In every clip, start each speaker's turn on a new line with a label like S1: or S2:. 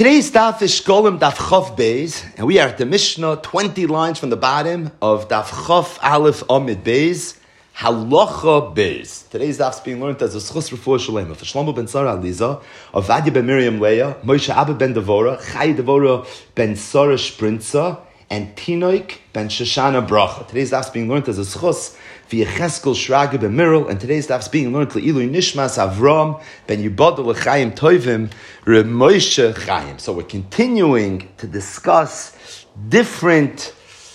S1: Today's daf is Shkolim Daf Chof Beis, and we are at the Mishnah, 20 lines from the bottom of Daf Chof Aleph Amid Beis, Halacha Beis. Today's daf is being learned as a Schus Refuah Shalema for Shlomo ben Sarah Aliza, Ovadia ben Miriam Leah, Moshe Abba ben Devora, Chai Devora ben Sarah Sprinza, and Tinoik ben Shoshana Bracha. Today's daf is being learned as a Schus via Cheskel Shraga ben Mirel, and today's daf is being learned Le'ilu Nishmas Avram ben Yibadol L'Chaim Tovim Reb Moshe Chaim. So we're continuing to discuss different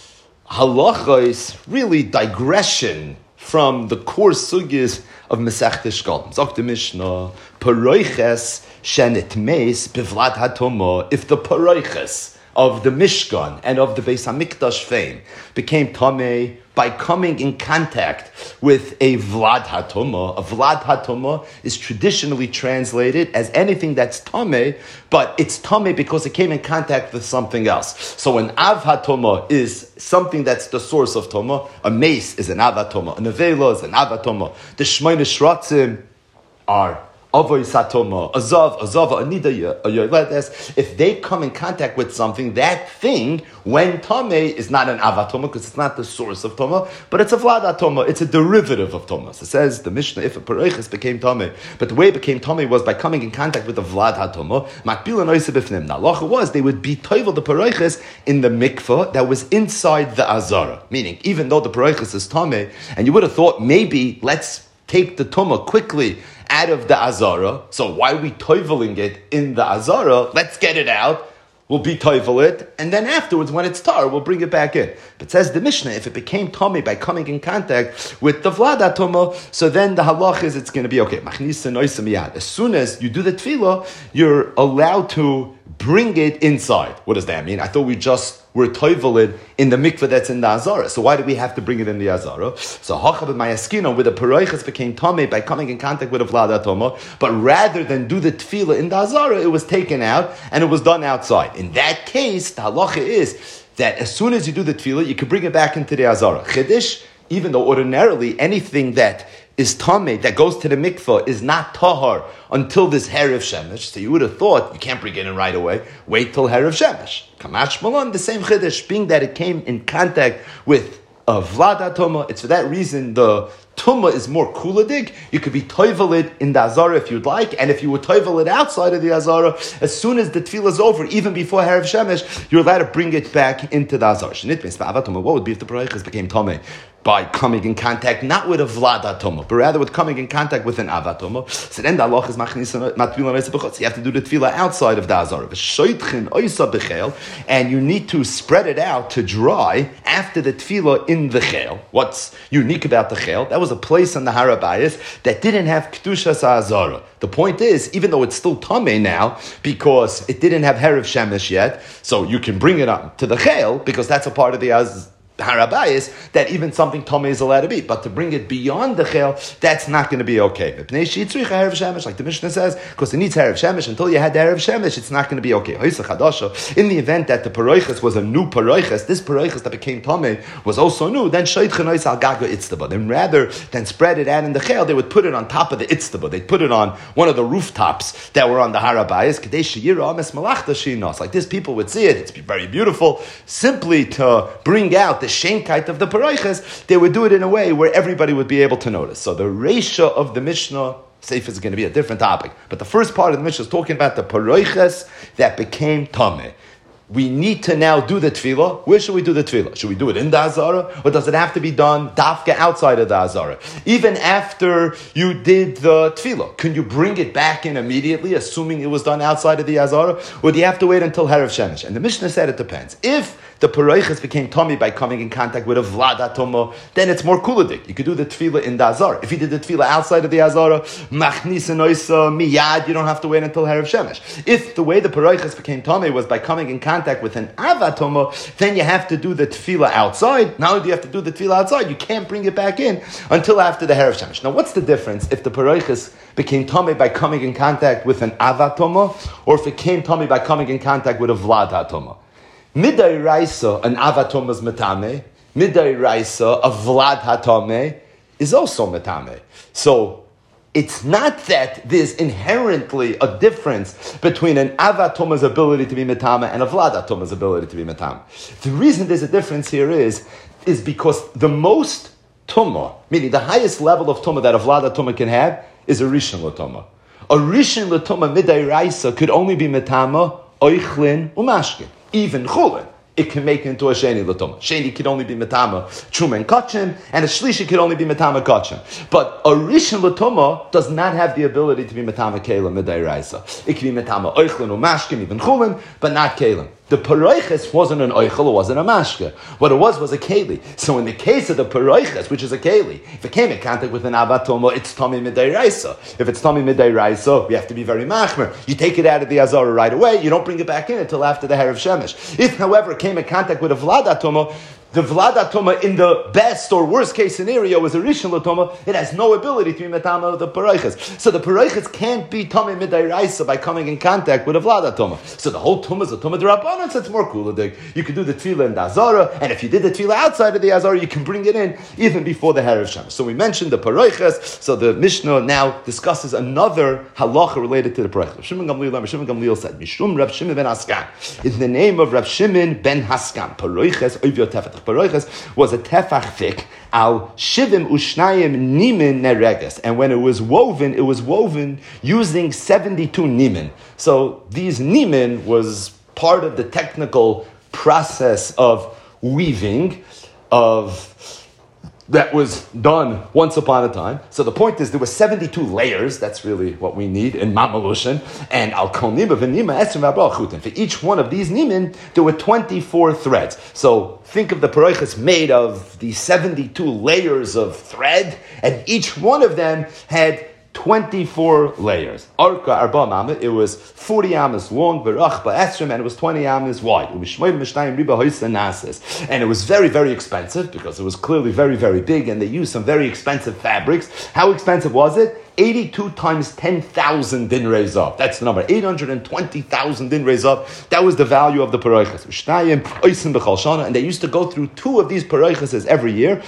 S1: halachos, really digression from the core sugyas of Masechta Shkolim. Zok the Mishnah, Paroiches Shenet Meis Bivlad HaTomah. If the Paroiches of the Mishkan and of the Beis HaMikdash fame became Tomei by coming in contact with a Vlad HaTomah. A Vlad HaTomah is traditionally translated as anything that's Tomei, but it's Tomei because it came in contact with something else. So an Av HaTomah is something that's the source of Tomah. A mace is an Av HaTomah. A Nevela is an Av HaTomah. The Shmoyne Shratzim are Avoy Satoma, Azav, Anida, Yoledes. If they come in contact with something, that thing, when Tomei, is not an Avatoma, because it's not the source of Toma, but it's a Vladatoma, it's a derivative of Toma. So it says the Mishnah, if a Paroiches became Tomei, but the way it became Tomei was by coming in contact with the Vlad HaToma, Makbila Noise Bifnim. Now, Lacha was, they would be Toivel the Paroiches in the mikvah that was inside the Azara. Meaning, even though the Paroiches is Tomei, and you would have thought, maybe, let's take the Toma quickly out of the Azara. So why are we toiveling it in the Azara? Let's get it out. We'll be toivel it, and then afterwards, when it's tar, we'll bring it back in. But says the Mishnah, if it became Tomei by coming in contact with the Vlad HaTomah, so then the halach is it's going to be okay. As soon as you do the tefillah, you're allowed to bring it inside. What does that mean? I thought we just were toiveled in the mikveh that's in the Azara. So why do we have to bring it in the Azara? So Hachab and Mayaskino, where the Paroiches became Tomei by coming in contact with a Vlad HaTomah, but rather than do the tefillah in the Azara, it was taken out and it was done outside. In that case, the halacha is that as soon as you do the tefillah, you can bring it back into the Azara. Chiddush, even though ordinarily anything that is tamei, that goes to the mikvah, is not tahar until this Herav Shemesh. So you would have thought, you can't bring it in right away, wait till Herav Shemesh. Kamash Malon, the same chiddush, being that it came in contact with a Vlad HaTomah, it's for that reason the Tumah is more kuladig. You could be toiveled in the Azara if you'd like, and if you were toiveled outside of the Azara, as soon as the tefillah is over, even before Herav Shemesh, you're allowed to bring it back into the Azara. What would be if the Paroiches became Tomei by coming in contact not with a Vlad HaTomah, but rather with coming in contact with an Av HaTomah? So then the halach is matpila. You have to do the tefillah outside of the Azara. And you need to spread it out to dry after the tefillah in the chel. What's unique about the chel? That was a place on the Har HaBayis that didn't have Kedushas HaAzara. The point is, even though it's still Tameh now, because it didn't have Herav Shemesh yet, so you can bring it up to the chel, because that's a part of the Har HaBayis, that even something Tomei is allowed to be. But to bring it beyond the chel, that's not going to be okay. Like the Mishnah says, because it needs Herav Shemesh. Until you had the Herav Shemesh, it's not going to be okay. In the event that the Paroiches was a new Paroiches, this Paroiches that became Tomei was also new, then then rather than spread it out in the chel, they would put it on top of the Itztaba. They'd put it on one of the rooftops that were on the Har HaBayis. Like this, people would see it. It's very beautiful. Simply to bring out the shenkite of the Paroiches, they would do it in a way where everybody would be able to notice. So the Reisha of the Mishnah, Seif is going to be a different topic, but the first part of the Mishnah is talking about the Paroiches that became Tameh. We need to now do the tefillah. Where should we do the tefillah? Should we do it in the Azara? Or does it have to be done dafka outside of the Azara? Even after you did the tefillah, can you bring it back in immediately, assuming it was done outside of the Azara? Or do you have to wait until Herav Shemesh? And the Mishnah said it depends. If the Paroiches became Tomei by coming in contact with a Vlad HaTomah, then it's more kuladik. You could do the tefillah in the Azara. If you did the tefillah outside of the Azara, machnis and oisa miyad, you don't have to wait until Herav Shemesh. If the way the Paroiches became Tomei was by coming in contact with an Av HaTomah, then you have to do the tefillah outside. Not only do you have to do the tefillah outside, you can't bring it back in until after the Herav Shemesh. Now, what's the difference if the Paroiches became Tomei by coming in contact with an Av HaTomah, or if it came Tomei by coming in contact with a Vlad HaTomah? Midai Raisa, an Av HaTomah is metame. Midai Raisa, a Vlad HaTomah is also metame. So it's not that there's inherently a difference between an Ava Tuma's ability to be Metama and a Vlada Tuma's ability to be Metama. The reason there's a difference here is because the most Tuma, meaning the highest level of Tuma that a Vlada Tuma can have, is a Rishon L'Tuma. A Rishon L'Tuma Midai Raisa could only be Metama, Oichlin, Umashkin, even Chulin. It can make into a Sheni L'Tuma. Sheni could only be Metama, Truma and Kachim, and a Shlishi could only be Metama Kachim. But a Rishon L'Tuma does not have the ability to be Metama Kalim Midai Raisa. It can be Metama Oichlin, Umashkin, even Chulin, but not Kalim. The Paroiches wasn't an Oichel, it wasn't a Mashke. What it was a Keli. So in the case of the Paroiches, which is a Keli, if it came in contact with an Avatomo, it's Tommy Midai Raisa. If it's Tommy Midai Raisa, we have to be very machmer. You take it out of the Azara right away, you don't bring it back in until after the Herav Shemesh. If, however, it came in contact with a Vladatomo, the Vlada Toma in the best or worst case scenario is a Rishon L'Toma. It has no ability to be Metama of the Paroiches. So the Paroiches can't be Tomei Midai Raisa by coming in contact with a Vlada Toma. So the whole Toma is a Toma D'Rabbanan, so it's more cool. You can do the Tefillah in the Azara, and if you did the Tefillah outside of the Azara, you can bring it in even before the Herav Shemesh. So we mentioned the Paroiches, so the Mishnah now discusses another halacha related to the Paroiches. Rav Shimon Gamliel said, Mishum Rav Shimon ben Haskan. In the name of Rav Shimon ben Haskan, Paroiches Oivyo Tefet. Paroiches was a tefach thick al shivim ushnayim nimin nereges, and when it was woven using 72 nimin. So these nimin was part of the technical process of weaving that was done once upon a time. So the point is there were 72 layers. That's really what we need in Mamalushin. And al kol nima v'nima esrim v'arba chutin. For each one of these nimin, there were 24 threads. So think of the paroiches made of these 72 layers of thread, and each one of them had 24 layers. Arka arba mamit, it was 40 amas long, verach ba'esrim, and it was 20 amas wide. It was shmoyim mishnayim riba hoysa nases. And it was very, very expensive, because it was clearly very, very big, and they used some very expensive fabrics. How expensive was it? 82 times 10,000 din rezav. That's the number. 820,000 din rezav. That was the value of the paroiches. And they used to go through 2 of these paroiches every year.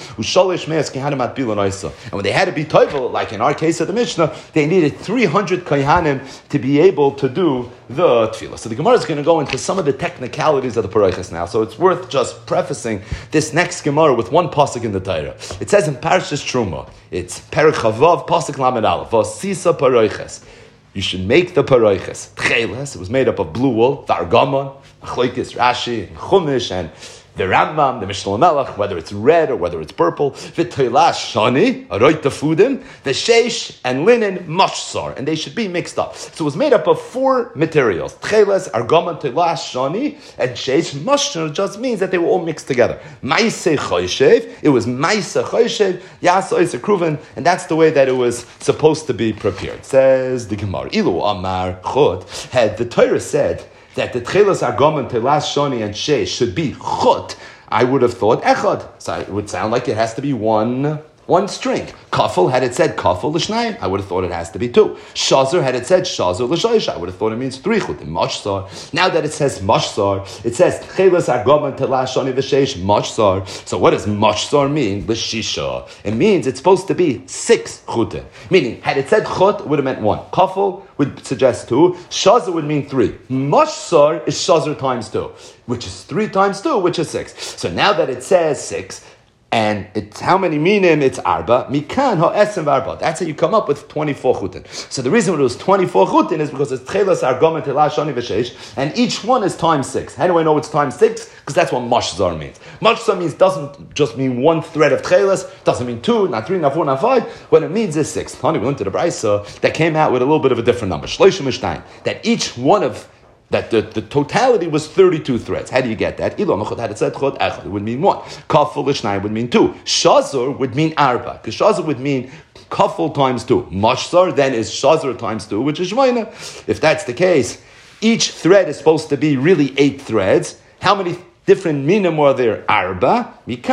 S1: And when they had to be toivel, like in our case of the Mishnah, they needed 300 kaihanim to be able to do the tefillah. So the Gemara is going to go into some of the technicalities of the paroiches now. So it's worth just prefacing this next Gemara with one pasuk in the Torah. It says in Parashas Truma, it's Perek Chavav, pasuk Lamed Aleph, Vasisa paroiches. You should make the paroiches. Tcheles, it was made up of blue wool, Vargamon, Achloikis, Rashi, and Chumash, and the Rambam, the Mishnah Melech, whether it's red or whether it's purple, v'toilash shani, aroit tefudim, the sheish and linen mashsar, and they should be mixed up. So it was made up of 4 materials: tcheles, argaman, toilash shani, and sheish. Mashsar just means that they were all mixed together. Maisei choyshev, it was maisei choyshev, yasa isa kruven, and that's the way that it was supposed to be prepared. Says the Gemara, ilu amar chod, had the Torah said that the tchelas argaman, telas shoni, and sheish should be chut, I would have thought echad. So it would sound like it has to be one string. Kafel, had it said kafel l'shnayim, I would have thought it has to be 2. Shazar, had it said shazar l'shoish, I would have thought it means 3 chut. Mashsar, now that it says mashsar, it says tchelas argaman, telas shoni v'sheish mashsar. So what does mashsar mean? L'shisha. It means it's supposed to be 6 chut. Meaning, had it said chut, it would have meant 1. Kafel would suggest 2. Shazar would mean 3. Mashsar is shazar times 2, which is 3 times 2, which is 6. So now that it says 6, and it's how many minim? It's arba. Mikan ha'esem v'arba. That's how you come up with 24 chutin. So the reason it was 24 chutin is because it's tchelas argam telas shani v'sheish, and each one is times 6. How do I know it's times 6? Because that's what mashzar means. Mashzar means doesn't just mean 1 thread of tchelas, doesn't mean 2, not 3, not 4, not 5. What it means is 6. Honey, we went to the Brisa that came out with a little bit of a different number. Shloshim mishnayim. That each one of that the totality was 32 threads. How do you get that? Had it said chod echad, it would mean 1. Kafel l'shnayim would mean 2. Shazar would mean arba, because shazar would mean kafel times 2. Mashzar then is shazar times 2, which is shmayna. If that's the case, each thread is supposed to be really 8 threads. How many different minim are there? Arba.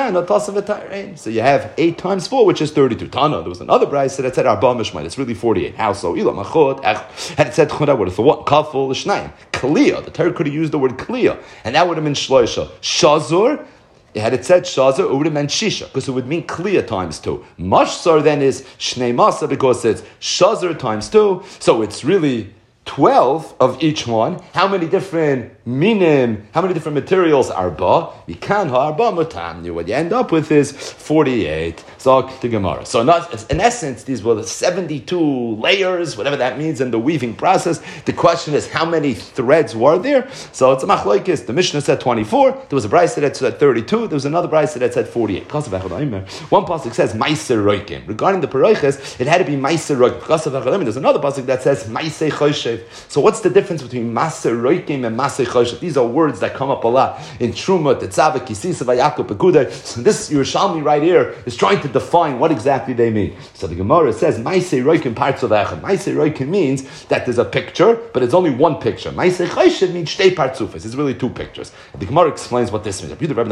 S1: So you have 8 times 4, which is 32. Tana, there was another brayse that said arba mishmai. It's really 48. How so? Had it said chod, I would have thought what? Kafel l'shnayim. Kliya. The Torah could have used the word kliya, and that would have been shloisha. Shazur had it said Shazar, it would have meant Shisha, because it would mean Kliya times 2. Mashzar then is Shnei Masa, because it's Shazar times 2, so it's really 12 of each one. How many different minim, how many different materials are ba? You can harba mutamni. What you end up with is 48. So the Gemara. So in essence, these were the 72 layers, whatever that means, in the weaving process. The question is, how many threads were there? So it's a machlokes. The Mishnah said 24. There was a brayso that said 32. There was another brayso that said 48. One pasuk says Meiser Roikim. Regarding the paroiches, it had to be Meiser Roikim. There's another pasuk that says Meiser Choshev. So what's the difference between Meiser Roikim and Meiser Choshev? These are words that come up a lot in Truma, Tetzaveh, Kisisa, Vayakov, Pekudei. So this Yerushalmi right here is trying to define what exactly they mean. So the Gemara says Meiser Roikim parts of Echad. Meiser Roikim means that there's a picture, but it's only one picture. Meiser Choshev means Shtei Partzufos. It's really two pictures. The Gemara explains what this means.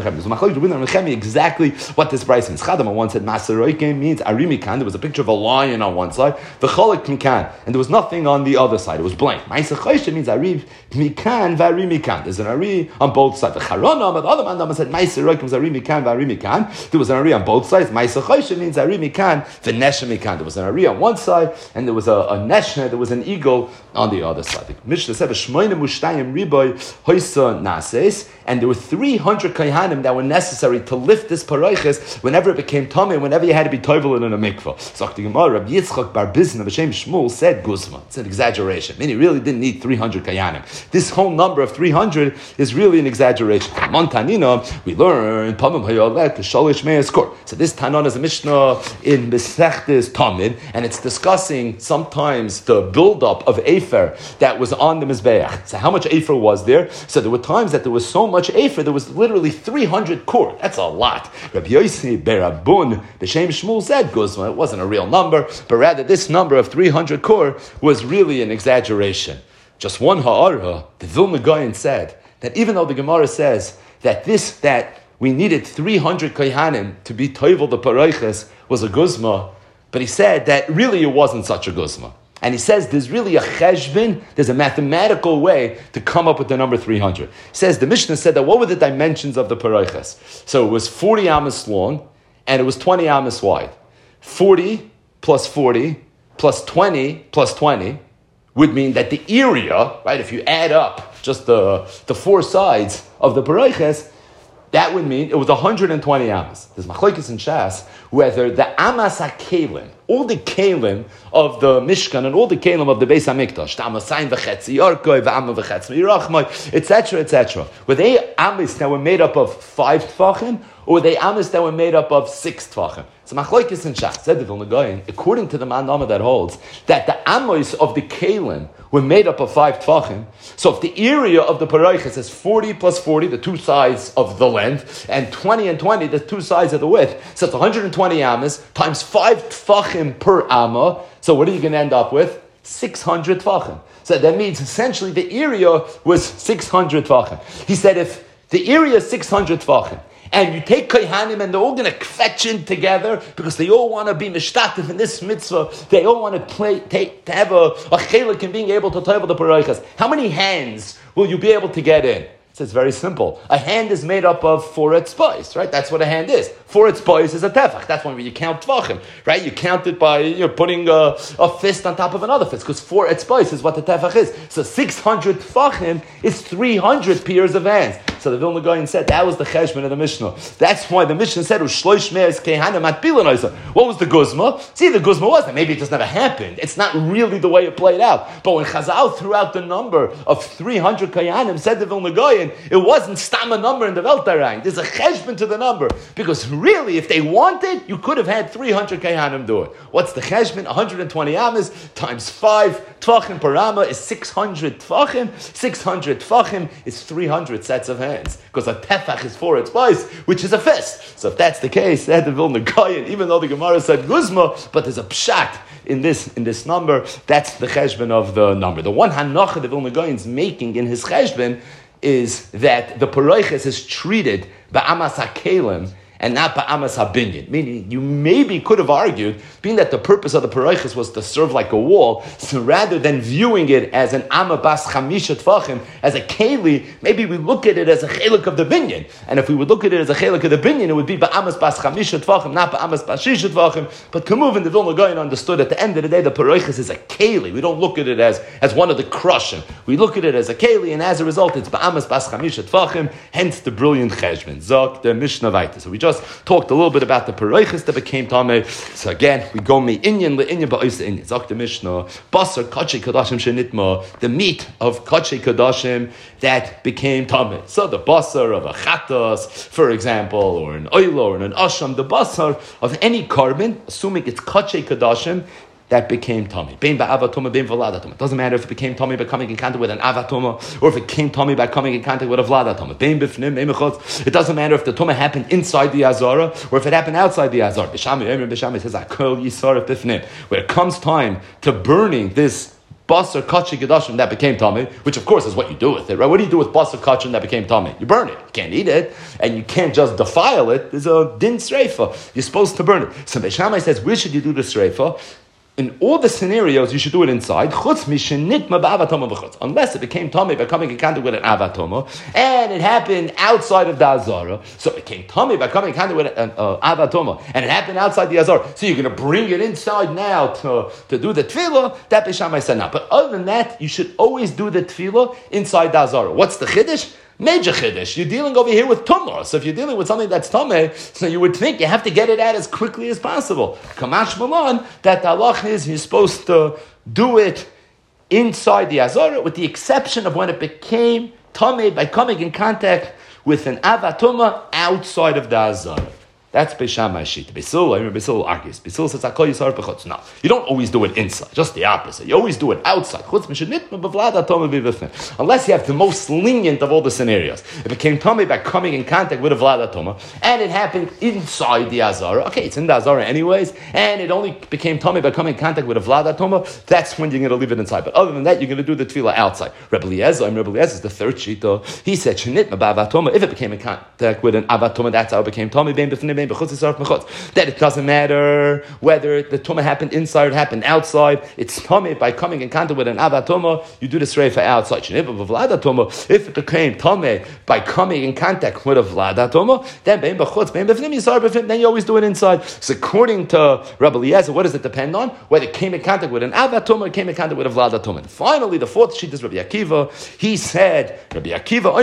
S1: Exactly what this price means. Chadama once said Meiser Roikim means Arimikan. There was a picture of a lion on one side, the Cholek Mikan, and there was nothing on the other side. It was blank. Meiser Choshev means Ariv Mikan v'Arimikan. There's an Ari on both sides. The Charona, but the other man said Meiser Roikim was Ari Mikan v'Arimikan. There was an Ari on both sides. Meiser Choshev means Ari Mikan v'Nesha Mikan. There was an Ari on one side, and there was a Neshna, there was an eagle on the other side. The Mishnah said Shmoina Mushtayim Riboy Hoisa Nases, and there were 300 kayhanim that were necessary to lift this paroiches whenever it became tummy, whenever you had to be toivel in a mikvah. So the Gemara, Rabbi Yitzchak bar Bizna b'shem Shmuel said Guzma. It's an exaggeration. I mean, he really didn't need 300 kayhanim. This whole number of 300 is really an exaggeration. Montanina, we learn Pamim Hayolet Shalish Me'eskor. So this Tanan is a Mishnah in Besechtes Tamid, and it's discussing sometimes the buildup of Afer that was on the Mizbeach. So how much Afer was there? So there were times that there was so much Afer, there was literally 300 kur. That's a lot. Rabbi Yossi Berabun, B'Shem Shmuel said, Guzma, it wasn't a real number, but rather this number of 300 kur was really an exaggeration. Just one ha'ara, the Vilna Gaon said, that even though the Gemara says that we needed 300 kayhanim to be toivel the paroiches was a guzma, but he said that really it wasn't such a guzma. And he says there's really a cheshbin, there's a mathematical way to come up with the number 300. He says, the Mishnah said that what were the dimensions of the paroiches? So it was 40 amos long, and it was 20 amos wide. 40 plus 20 plus 20 would mean that the area, right, if you add up just the four sides of the paroiches, that would mean it was 120 amas. There's machlokes in Shas whether the amas hakelim, all the kelim of the Mishkan and all the kelim of the Beis Hamikdash, the amasayin v'chetzi yarkoi, v'ama v'chetzi mirachmai, etc., were they amas that were made up of 5 tfachim, or were they amas that were made up of 6 tfachim? So machlokes in Shas said the Vilna Gaon, according to the Man Nama that holds that the amos of the kelim were made up of 5 tfachim. So if the area of the paroiches is 40 plus 40, the two sides of the length, and 20 and 20, the two sides of the width, so it's 120 amas times 5 tfachim per amma. So what are you going to end up with? 600 tfachim. So that means essentially the area was 600 tfachim. He said if the area is 600 tfachim, and you take Kohanim and they're all going to fetch in together because they all want to be mishtatif in this mitzvah. They all want to have a chelik in being able to toivel the paroiches. How many hands will you be able to get in? So it's very simple. A hand is made up of 4 etzbais, right? That's what a hand is. 4 etzbais is a tefach. That's when you count tvachim, right? You count it by putting a fist on top of another fist, because 4 etzbais is what the tefach is. So 600 tvachim is 300 pairs of hands. So the Vilna Gaon said that was the cheshbon of the Mishnah. That's why the Mishnah said Ushloish me'es kehanim atbilan. What was the guzma? See, the guzma was that maybe it just never happened. It's not really the way it played out. But when Chazal threw out the number of 300 kayanim, said the Vilna Gaon, it wasn't stam a number in the Weltarang. There's a cheshbon to the number. Because really, if they wanted, you could have had 300 kayanim do it. What's the cheshbon? 120 amas times 5 tvachim per amma is 600 tvachim. 600 tvachim is 300 sets of hands. Because a tefach is 4 etzbais, which is a fist. So if that's the case, said the Vilna Gaon, even though the Gemara said guzma, but there's a pshat in this number, that's the cheshbon of the number. The one hanacha the Vilna Gaon is making in his cheshbon is that the paroiches is treated ba'amas hakelim and not ba'amas habinyan. Meaning, you maybe could have argued, being that the purpose of the paraychas was to serve like a wall, so rather than viewing it as an amma bas chamisha tfachim, as a keli, maybe we look at it as a chelik of the binyan. And if we would look at it as a chelik of the binyan, it would be ba'amas bas chamisha tfachim, not ba'amas bas shisha tfachim. But Kamuv and the Vilna Gaon understood at the end of the day, the paraychas is a keli. We don't look at it as one of the crushim. We look at it as a keli, and as a result, it's ba'amas bas chamisha tfachim, hence the brilliant cheshbon. Zok the Mishnah Vaita. So we just talked a little bit about the paraychas that became tameh. So again, we go me inyan le'inyan ba'oisa inyan. Zok the Mishnah, basar kachei kadashim shenitma, the meat of kachei kadashim that became tameh. So the basar of a chatas, for example, or an oil or an asham, the basar of any carbon, assuming it's kachei kadashim, that became tummy. Bein ba'avatoma, bein v'ladatoma. It doesn't matter if it became tummy by coming in contact with an avatoma, or if it came tummy by coming in contact with a vladatoma. Bein b'fnim, bein b'chutz. It doesn't matter if the tumah happened inside the azara, or if it happened outside the azara. B'shami says, akol yisar b'fnim. When it comes time to burning this basar kachi gedashim that became tummy, which of course is what you do with it, right? What do you do with basar kachim that became tummy? You burn it. You can't eat it, and you can't just defile it. There's a din sreifa. You're supposed to burn it. So Beis Shammai says, where should you do the sreifa? In all the scenarios, you should do it inside. Unless it became tummy by coming in contact with an avatoma, and it happened outside of the azara. So it became tummy by coming in contact with an avatoma, and it happened outside the azara. So you're going to bring it inside now to do the tefillah. That Beis Shammai said now. But other than that, you should always do the tefillah inside the azara. What's the chiddush? Major chiddush. You're dealing over here with tumah. So if you're dealing with something that's tameh, so you would think you have to get it out as quickly as possible. Kamash malan, that the halach is you're supposed to do it inside the azara, with the exception of when it became tameh by coming in contact with an avatuma outside of the azara. That's Beis Shammai shit. Beis Hillel argues. Beis Hillel says, "Akol yisar b'chutz." No, you don't always do it inside. Just the opposite. You always do it outside. Unless you have the most lenient of all the scenarios. If it came tummy by coming in contact with a vladatoma, and it happened inside the azara. Okay, it's in the azara anyways, and it only became tummy by coming in contact with a vladatoma. That's when you're going to leave it inside. But other than that, you're going to do the tefillah outside. Rebbe Eliezer is the third shita. He said, "Shenitma ba'avatoma." If it became in contact with an avatoma, that's how it became tummy. That it doesn't matter whether the tumah happened inside or it happened outside. It's tumah by coming in contact with an avatoma. You do the sreifa outside. If it became tumah by coming in contact with a vladatoma, then you always do it inside. So according to Rabbi Eliezer, what does it depend on? Whether it came in contact with an avatoma or came in contact with a vladatoma. And finally, the fourth sheet is Rabbi Akiva. He said, Rabbi Akiva,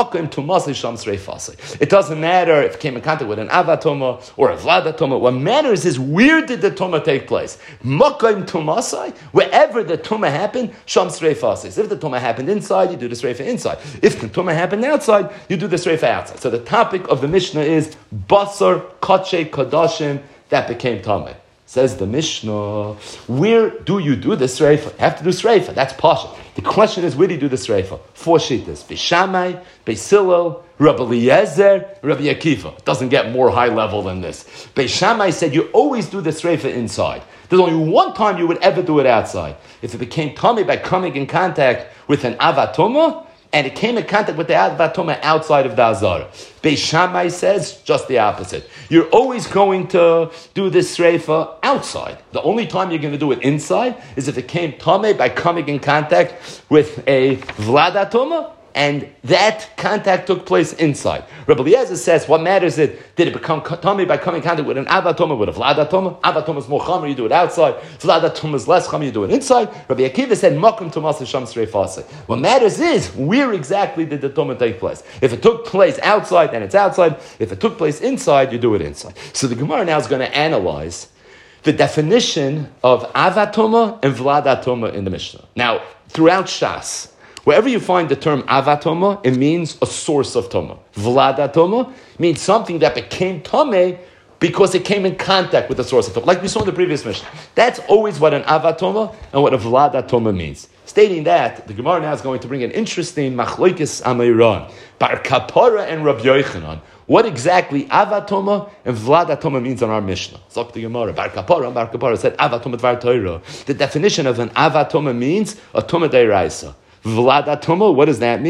S1: it doesn't matter if it came in contact with an avatoma or a vladatoma. What matters is where did the tumah take place? Makayim tumasai, wherever the tumah happened, sham sreifasai. If the tumah happened inside, you do the sreifa inside. If the tumah happened outside, you do the sreifa outside. So the topic of the Mishnah is basar kachei kadashim that became tameh. Says the Mishnah, where do you do the sreifa? You have to do sreifa. That's pasha. The question is, where do you do the sreifa? Four shittas: Beis Shammai, Beis Hillel, Rabbi Eliezer, Rabbi Akiva. It doesn't get more high level than this. Beis Shammai said you always do the sreifa inside. There's only one time you would ever do it outside. If it became tummy by coming in contact with an avatoma, and it came in contact with the avatoma outside of the azara. Beis Shammai says just the opposite. You're always going to do this sreifa outside. The only time you're going to do it inside is if it came tameh by coming in contact with a vladatoma, and that contact took place inside. Rabbi Eliezer says, what matters is, did it become tameh by coming in contact with an avatoma, with a vladatoma? Avatoma is more chamer, you do it outside. Vladatoma is less chamer, you do it inside. Rabbi Akiva said, makom tumas sham sreifasei. What matters is, where exactly did the tumah take place? If it took place outside, then it's outside. If it took place inside, you do it inside. So the Gemara now is going to analyze the definition of avatoma and vladatoma in the Mishnah. Now, throughout Shas, wherever you find the term avatoma, it means a source of toma. Vladatoma means something that became tameh because it came in contact with the source of toma. Like we saw in the previous mission. That's always what an avatoma and what a vladatoma means. Stating that, the Gemara now is going to bring an interesting machlokes ameiran, Bar Kapara and Rabbi Yochanan. What exactly avatoma and vladatoma means on our Mishnah? Zok the Gemara. Bar Kapara said avatoma dvar Torah. The definition of an avatoma means a toma deiraisa. Vladatoma, what does that mean?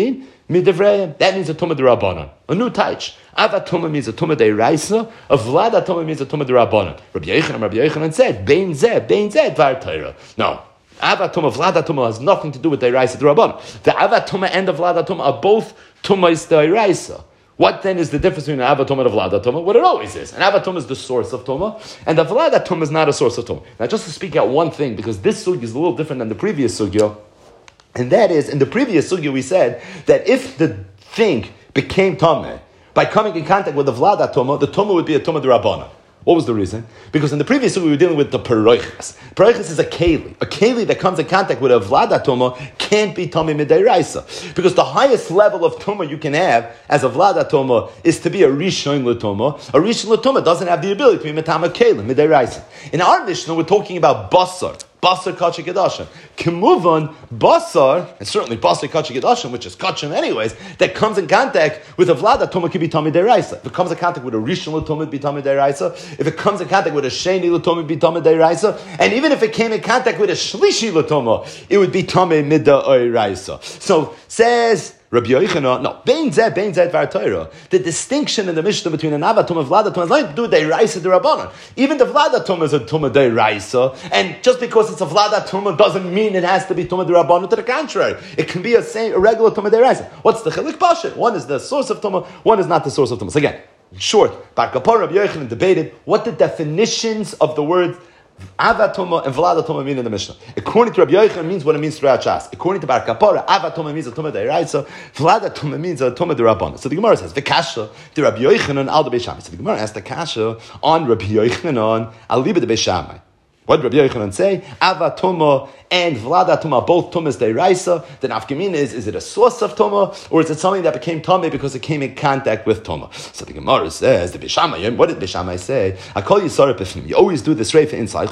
S1: Midivreim. That means a Tumah D'Rabbanan. A new taich. Ava Tumah means a Tumah D'Oraisa. A Vlada Tumah means a Tumah D'Rabbanan. Rabbi Yochanan said, Bein Zeh, Dvar Torah. No. Ava Tumah, Vlada Tumah has nothing to do with D'Oraisa D'Rabbanan. The Ava Tumah and the Vlada Tumah are both Tumahs D'Oraisa. What then is the difference between an Ava Tumah and a Vlada Tumah? What it always is. An Ava Tumah is the source of Tumah, and the Vlada Tumah is not a source of Tumah. Now, just to speak out one thing, because this sugya is a little different than the previous sugya, and that is, in the previous sugya we said that if the thing became Tumah by coming in contact with the Vlada Tumah, the Tumah would be a Tumah D'Rabbanan. What was the reason? Because in the previous sugya we were dealing with the Peroiches. Peroiches is a keli. A keli that comes in contact with a Vlada Tumah can't be Tumah Midiraisa. Because the highest level of Tumah you can have as a Vlada Tumah is to be a Rishon L'Tumah. A Rishon L'Tumah doesn't have the ability to be Metama Keli, Midiraisa. In our Mishnah we're talking about Basar. Basar Kachi Kedashim. Kimuvan, Basar, and certainly Basar Kachi Kedashim, which is Kachim anyways, that comes in contact with a Vlada Tumah could be Tamid Deraisa. If it comes in contact with a Rishon L'Tumah, it be Tamid Deraisa. If it comes in contact with a Sheni L'Tumah, it be Tamid Deraisa. And even if it came in contact with a Shlishi L'Tumah, it would be Tamid Midda Oiraisa. So, says Rabbi Yochanan, no, Bein Zeh Dvar Torah. The distinction in the Mishnah between an Ava Tumah and Vlada Tumah has nothing to do with Deiraisa D'Rabbanan. Even the Vlada Tumah is a Tumah Deiraisa, and just because it's a Vlada Tumah doesn't mean it has to be Tumah D'Rabbanan. To the contrary, it can be a regular Tumah Deiraisa. What's the Chilik Pasha? One is the source of Tumah, one is not the source of Tumah. So again, in short, Bar Kapar Rabbi Yochanan debated what the definitions of the word Ava Tumah and Vlada Tumah mean in the Mishnah. According to Rabbi Yochanan, means what it means throughout Shas. According to Bar Kapara, Ava Tumah means a Tumah D'Oraisa, Vlada Tumah means a Tumah D'Rabbanan. So the Gemara says, V'kasha, the Rabbi Yochanan al Beis Shammai. So the Gemara asked the kasha on Rabbi Yochanan al Liba de Beis Shammai. What did Rabbi Yochanan say? Ava Tumah and Vlada Tumah, both Tumahs D'Oraisa. The nafkamina is it a source of Tumah, or is it something that became Tumah because it came in contact with Tumah? So the Gemara says, the Beis Shammai, what did Beis Shammai say? I call you Sarah Pifnim. You always do this reifa inside.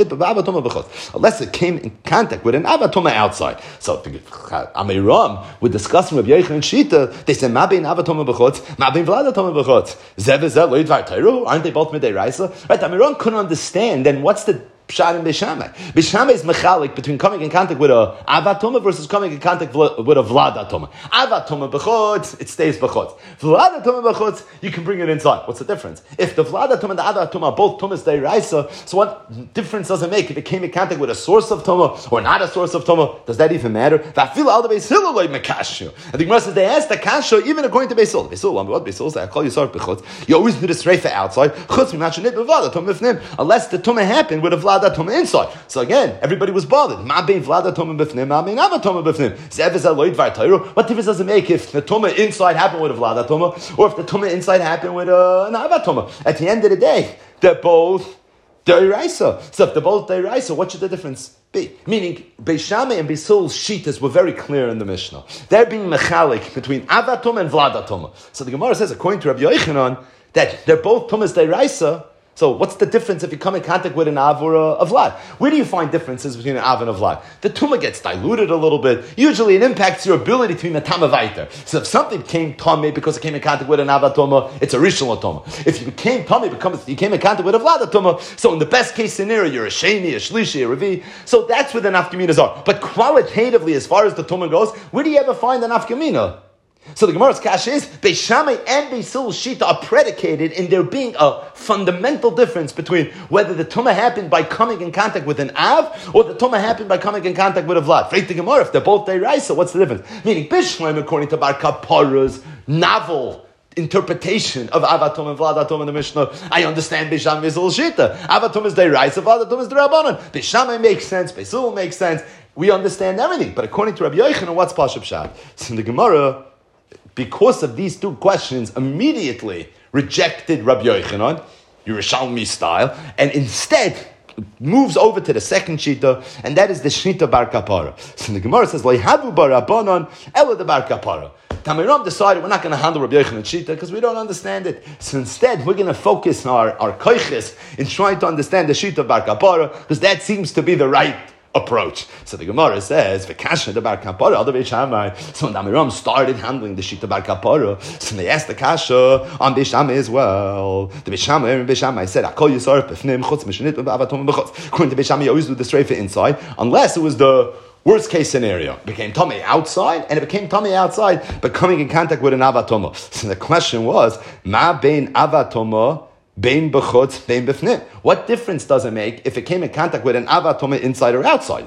S1: Unless it came in contact with an Ava Tumah outside. So Amiram, with discussing Rabbi Yochanan Shita, they say, Ma bein Ava Tumah b'chutz, Ma bein Vlada Tumah b'chutz. Zev v'zev lo yidvar Torah. Aren't they both Midiraisa? Right, Amiram couldn't understand, then what's the Pshat in Beis Shammai? Beis Shammai is mechalik between coming in contact with a Ava Tumah versus coming in contact with a Vlada Tumah. Ava Tumah b'chutz, it stays b'chutz. Vlada Tumah b'chutz, you can bring it inside. What's the difference? If the Vlada Tumah and the Ava Tumah are both Tumahs D'Oraisa, so what difference does it make if it came in contact with a source of Tumah or not a source of Tumah? Does that even matter? And the Gemara says they asked the kasha even according to Beis Hillel. Beis Hillel, what Beis Hillel says? I call you Sarah b'chutz. You always do the streifa outside. Unless the Tumah happened with a Vlada Tumah inside. So again, everybody was bothered. Ma bein Vlada Tumah b'fnim, ma bein Ava Tumah b'fnim. Zev v'zev lo yidvar Torah. What difference does it make if the Tumah inside happened with a Vlada Tumah, or if the Tumah inside happened with an Ava Tumah? At the end of the day, they're both D'Oraisa. So if they're both D'Oraisa, what should the difference be? Meaning, Beis Shammai and Beis Hillel's shitas were very clear in the Mishnah. They're being mechalik between Ava Tumah and Vlada Tumah. So the Gemara says, according to Rabbi Yochanan, that they're both Tumahs D'Oraisa. So what's the difference if you come in contact with an Av or a Vlad? Where do you find differences between an Av and a Vlad? The Tumah gets diluted a little bit. Usually it impacts your ability to be Matama Vaiter. So if something came Tumah because it came in contact with an Av Tumah, it's a Rishon Tumah. If you became Tumah because you came in contact with a Vlad Tumah, so in the best case scenario, you're a Sheni, a Shlishi, a Revi. So that's where the Nafkaminas are. But qualitatively, as far as the Tumah goes, where do you ever find the Nafkamina? So the Gemara's kasha is, Beis Shammai and Beis Hillel's shita are predicated in there being a fundamental difference between whether the Tumah happened by coming in contact with an Av, or the Tumah happened by coming in contact with a Vlad. Freit the Gemara, if they're both D'Oraisa, what's the difference? Meaning, Bishleim, according to Bar Kapara's novel interpretation of Ava Tumah and Vlada Tumah in the Mishnah, I understand Beis Shammai Beis Hillel's shita. Ava Tumah is D'Oraisa, Vlada Tumah is D'Rabbanan. Beis Shammai makes sense, Beis Hillel makes sense. We understand everything. But according to Rabbi Yochanan, what's Pashup Pshat? So in the Gemara, because of these two questions, immediately rejected Rabbi Yochanan, Yerushalmi style, and instead moves over to the second shita, and that is the shita bar kapara. So the Gemara says, "Loihavu bar rabbanon ela the bar kapara." Tamiram decided we're not going to handle Rabbi Yochanan shita because we don't understand it. So instead, we're going to focus our koiches in trying to understand the shita bar kapara because that seems to be the right approach. So the Gemara says, "V'kasha the bar kapara." Other Beis Shammai. So when Amiram started handling the shita bar kapara, so they asked the kasha on Beis Shammai as well. The Beis Shammai said, "I call you sorry b'fnim chutz mishnit b'avatom b'chutz." According to Beis Shammai, you always do the streifa inside, unless it was the Worst case scenario, it became tummy outside, and it became tummy outside, but coming in contact with an avatoma. So the question was, ma bein avatoma, bein b'chutz, bein b'fnim. What difference does it make if it came in contact with an avatoma inside or outside?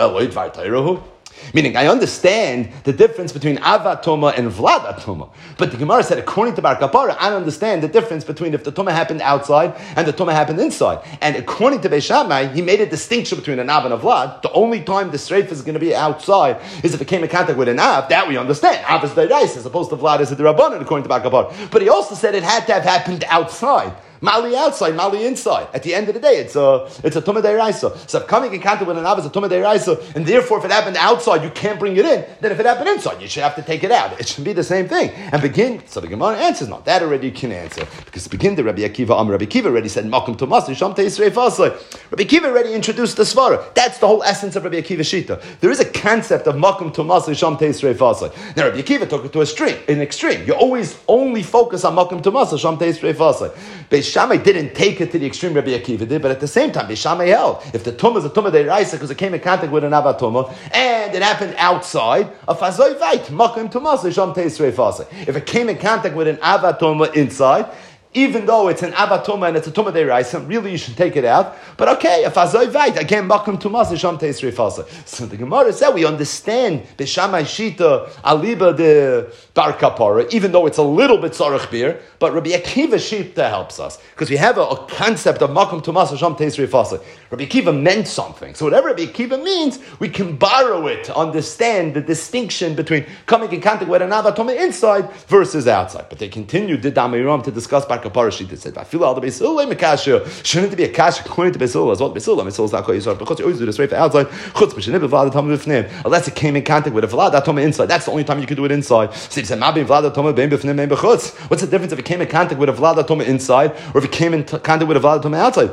S1: Meaning, I understand the difference between avatoma and vladatoma. But the Gemara said, according to Bar Kapara, I don't understand the difference between if the tuma happened outside and the tuma happened inside. And according to Beis Shammai, he made a distinction between an av and a vlad. The only time the streif is going to be outside is if it came in contact with an av. That we understand. Av is the rice, as opposed to vlad is the rabbanon, according to Bar Kapara. But he also said it had to have happened outside. Mali outside, Mali inside. At the end of the day, it's a Tumah Deiraisa. So if coming in contact with an Av is a Tumah Deiraisa, and therefore if it happened outside, you can't bring it in, then if it happened inside, you should have to take it out. It should be the same thing. And begin, so the Gemara answers, no, that already you can answer. Because begin the Rabbi Akiva, Rabbi Akiva already said, Makom Tomas, Yisham Teisrei Fasai. Rabbi Akiva already introduced the Svara. That's the whole essence of Rabbi Akiva Shita. There is a concept of Makom Tomas, Yisham Teisrei Fasai. Now Rabbi Akiva took it to an extreme. You always only focus on Makom Tomas, Yisham Teisrei Fasai. Beis Shammai didn't take it to the extreme Rabbi Akiva did, but at the same time, Beis Shammai held, if the tumah is a tumah deiraisa because it came in contact with an avatoma, and it happened outside, a fazoi vait, makim tumas, sham teisrei fasei. If it came in contact with an avatoma inside, even though it's an avatoma and it's a tumah deiraisa, really you should take it out. But okay, if azoi vait, again, makom tumas sham teisrei fasei. So the Gemara said we understand Beis Shammai shita aliba de Bar Kapara, even though it's a little bit tzarech beer, but Rabbi Akiva shita helps us because we have a concept of makom tumas sham teisrei fasei. Rabbi Akiva meant something, so whatever Rabbi Akiva means, we can borrow it to understand the distinction between coming in contact with an avatoma inside versus outside. But they continued the Damiram to discuss Bar Kapara shita. Said, "I feel all the Beis Hillel makasha. Shouldn't it be a kasha according to Beis Hillel as well? Beis Hillel is not called Yisrael because you always do this right for outside. Unless it came in contact with a vlad atoma inside, that's the only time you could do it inside. So he said, "Ma bein vlad atoma bein b'fnim bein b'chutz." What's the difference if it came in contact with a vlad atoma inside or if it came in contact with a vlad atoma outside?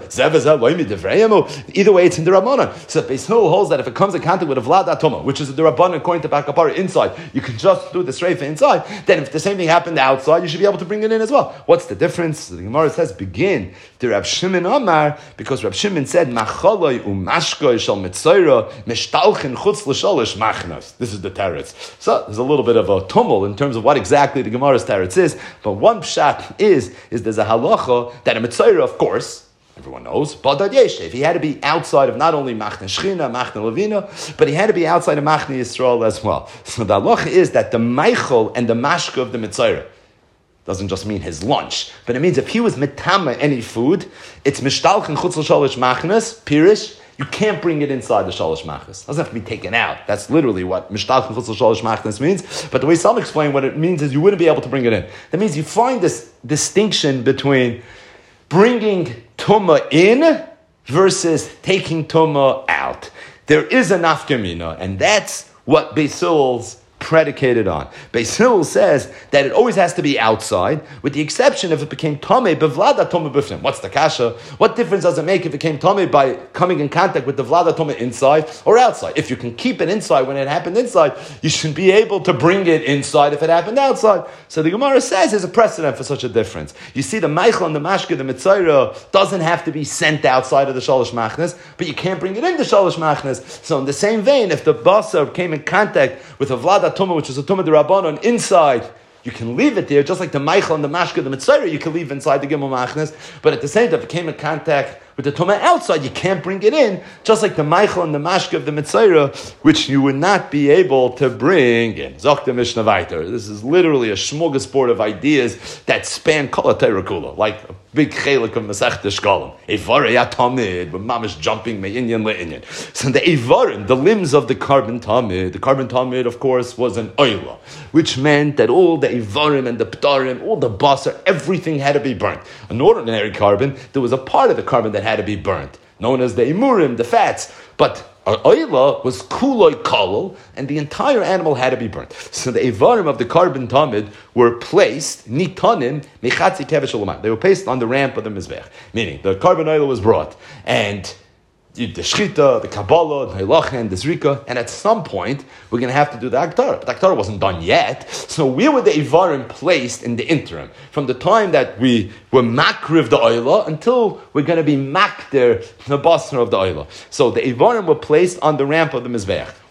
S1: Either way, it's in the Rabbanan. So Beis Hillel holds that if it comes in contact with a vlad atoma, which is the Rabbanan according to Bar Kapara inside, you can just do the streifa inside. Then if the same thing happened outside, you should be able to bring it in as well. What's the difference? The Gemara says, begin to Rab Shimon Amar, because Rab Shimon said, Machaloi umashkoi shal mitzayra mishtalchin chutz l'shalish machnas. This is the teretz. So there's a little bit of a tumult in terms of what exactly the Gemara's teretz is, but one pshat is there's a halacha that a mitzayra, of course, everyone knows, if he had to be outside of not only Machne Shechina, Machne Levina, but he had to be outside of Machne Yisrael as well. So the halacha is that the Meichel and the Mashka of the mitzayra doesn't just mean his lunch, but it means if he was mitama any food, it's mishtalchin chutz l'shalish machnas, pirish, you can't bring it inside the shalish machnas. It doesn't have to be taken out. That's literally what mishtalchin chutz l'shalish machnas means. But the way some explain what it means is you wouldn't be able to bring it in. That means you find this distinction between bringing tumah in versus taking tumah out. There is a nafkamina, and that's what Beis Hillel's predicated on. Beis Hillel says that it always has to be outside, with the exception if it became tamei bevlada tamei b'fnim. What's the kasha? What difference does it make if it came tamei by coming in contact with the vlada tamei inside or outside? If you can keep it inside when it happened inside, you should be able to bring it inside if it happened outside. So the Gemara says there's a precedent for such a difference. You see, the Meichel and the Mashke, the Mitzayra, doesn't have to be sent outside of the Shalosh Machnes, but you can't bring it into Shalosh Machnes. So in the same vein, if the Basar came in contact with a Vlada Tumah, which is a Tumah de Rabbanon, inside, you can leave it there, just like the Meichel and the Mashke, the Mitzayra, you can leave inside the Gimel Machnes, but at the same time, if it came in contact with the Tumah outside, you can't bring it in, just like the Meichel and the Mashke of the Mitzayra, which you would not be able to bring in. Zok the Mishnah Vayter. This is literally a smorgasbord of ideas that span Kol HaTorah Kula, like a big chelik of Masechta Shkolim. Eivarei Atamid, with mamish jumping me'inyan le'inyan. So the Eivarim, the limbs of the carbon tamid, of course, was an oila, which meant that all the Eivarim and the Ptarim, all the basar, everything had to be burnt. An ordinary carbon, there was a part of the carbon that had to be burnt, known as the imurim, the fats. But oila was kuloi kolol, and the entire animal had to be burnt. So the evarim of the carbon tamid were placed nitanim mechatzi kevesh olamai. They were placed on the ramp of the mizbech, meaning the carbon oil was brought, and the shchita, the kabbalah, the halacha, the zrika, and at some point we're going to have to do the aktar. But the aktar wasn't done yet. So where were the ivarim placed in the interim? From the time that we were makriv the oila until we're going to be makder the basar of the oila. So the ivarim were placed on the ramp of the mizbeach.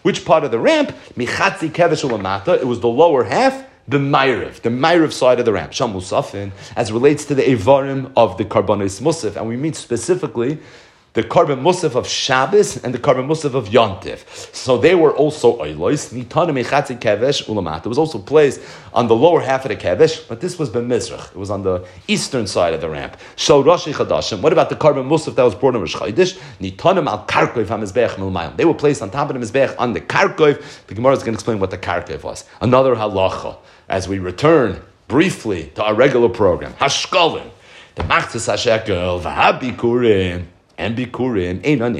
S1: Which part of the ramp? Michatzi kevesh ulamata. It was the lower half, the Ma'ariv side of the ramp. Sham Musafin, as relates to the Evarim of the Karbanos Musaf. And we mean specifically the Karban Musaf of Shabbos and the Karban Musaf of Yontif. So they were also Oilois. Nitana Mechatzi Kevesh Ulamat. It was also placed on the lower half of the Kevesh, but this was B'mizrach. It was on the eastern side of the ramp. Shal Rashi Chadashim. What about the Karban Musaf that was brought in Rosh Chodesh? Nitanim al Karkoiv HaMizbeach Milmayim. They were placed on top of the Mizbeach on the Karkoiv. The Gemara is going to explain what the Karkoiv was. Another halacha. As we return briefly to our regular program. Hashkolim. The Machzis HaShekel. V'habikurim. And Bikurim,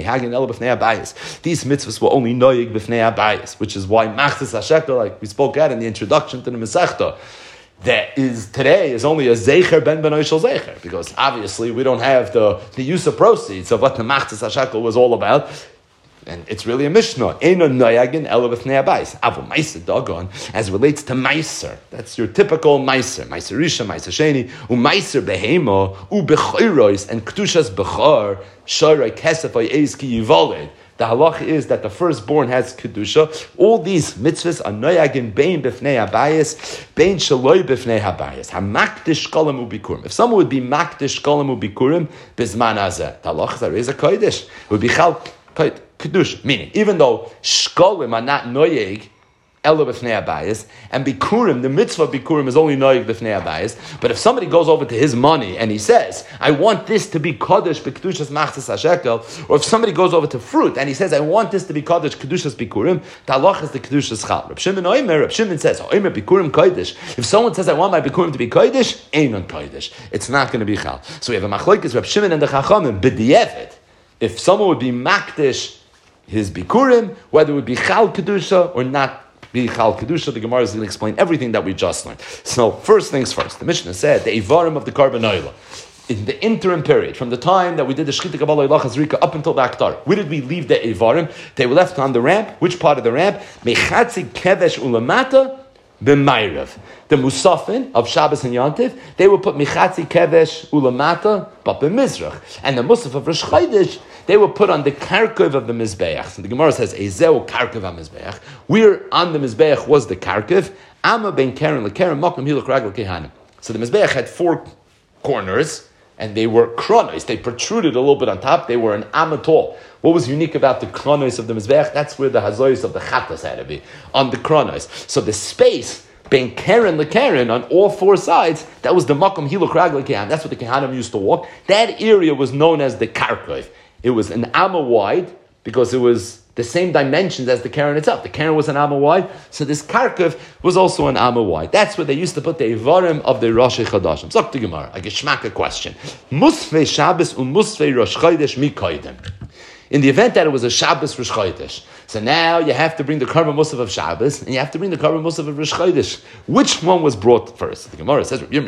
S1: these mitzvahs were only noyig b'fnei abayis, which is why Machzis HaShekel, like we spoke at in the introduction to the Masechta, that is today is only a Zeicher ben Benoishel Zeicher, because obviously we don't have the use of proceeds of what the Machzis HaShekel was all about. And it's really a Mishnah. Eino noyagin elo b'fnei abayis. Avo meiser dagon, as relates to meiser. That's your typical meiser. Meiser risha, meiser sheni, meiser behema, bechoros, and ktushas bechor, shoray kesef ayez ki yivoled. The halacha is that the firstborn has kedusha. All these mitzvahs are noyagin bein b'fnei abayis, bein shaloi b'fnei habayis. Hamakdish kolam ubikurim. If someone would be makdish kolam ubikurim, bizman azeh. The halacha is a kodesh. It would be chal kedusha, meaning even though shkolim are not noyeg elo b'fnei abayis, and bikurim, the mitzvah of bikurim is only noyeg b'fnei abayis, but if somebody goes over to his money and he says, I want this to be kodesh b'kedushas machzis hashekel, or if somebody goes over to fruit and he says, I want this to be kodesh kedushas bikurim, the halach is the kedushas chal. Reb Shimon says, oimer bikurim kodesh. If someone says, I want my bikurim to be kodesh, einon kodesh. It's not going to be chal. So we have a machlokes Reb Shimon and the chachamim b'diavad. If someone would be makdish his bikurim, whether it would be chal kedusha or not be chal kedusha, the Gemara is going to explain everything that we just learned. So first things first, the Mishnah said the Evarim of the Karban Oila, in the interim period, from the time that we did the Shechita Kabbalah Ilach Hazrika up until the Aktar, where did we leave the Evarim? They were left on the ramp. Which part of the ramp? Mechatzi kevesh ulamata b'mayrav. The Musafin of Shabbos and Yontif, they would put Mechatzi kevesh ulamata, but b'mizrach. And the Musaf of Rosh Chodesh, they were put on the karkov of the Mizbeach. So the Gemara says, Ezeu karkov ha-Mizbeach. Where on the Mizbeach was the karkov? Amma ben Karen lekaren makom hilach ragel kehanim. So the Mizbeach had four corners, and they were kronos. They protruded a little bit on top. They were an amma tall. What was unique about the kronos of the Mizbeach? That's where the hazoyos of the chatas had to be, on the kronos. So the space ben Karen lekaren on all four sides, that was the makom hilach ragel kehanim. That's what the kehanim used to walk. That area was known as the karkov. It was an amma wide because it was the same dimensions as the Karen itself. The Karen was an amma wide, so this Karkov was also an amma wide. That's where they used to put the Evarim of the Rosh Chodashim. Zok to Gemara, a geschmack question. Musfei Shabbos Musfei Rosh Chodesh mikoydem. In the event that it was a Shabbos Rosh Chodesh, so now you have to bring the Karban Musaf of Shabbos and you have to bring the Karban Musaf of Rosh Chodesh. Which one was brought first? The Gemara says, Rabbi